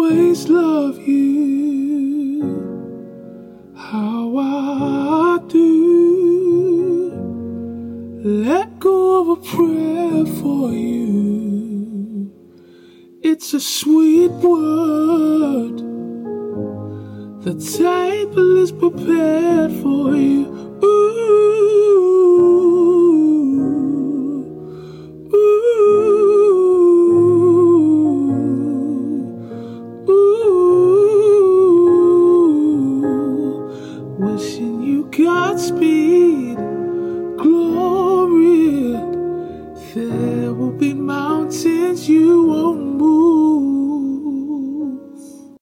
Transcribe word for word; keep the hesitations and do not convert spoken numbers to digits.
always love you how I do. Let go of a prayer for you. It's a sweet word. The table is prepared for you. Ooh, ooh, ooh. Wishing you Godspeed.